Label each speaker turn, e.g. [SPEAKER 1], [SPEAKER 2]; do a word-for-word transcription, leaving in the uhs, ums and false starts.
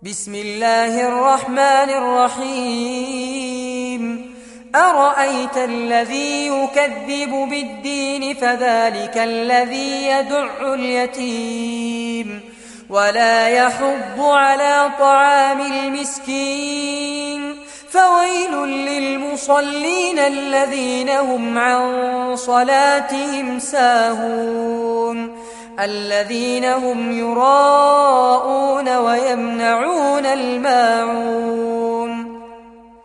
[SPEAKER 1] بسم الله الرحمن الرحيم أرأيت الذي يكذب بالدين فذلك الذي يدع اليتيم ولا يحض على طعام المسكين فويل للمصلين الذين هم عن صلاتهم ساهون الذين هم يراءون ويمنعون الماعون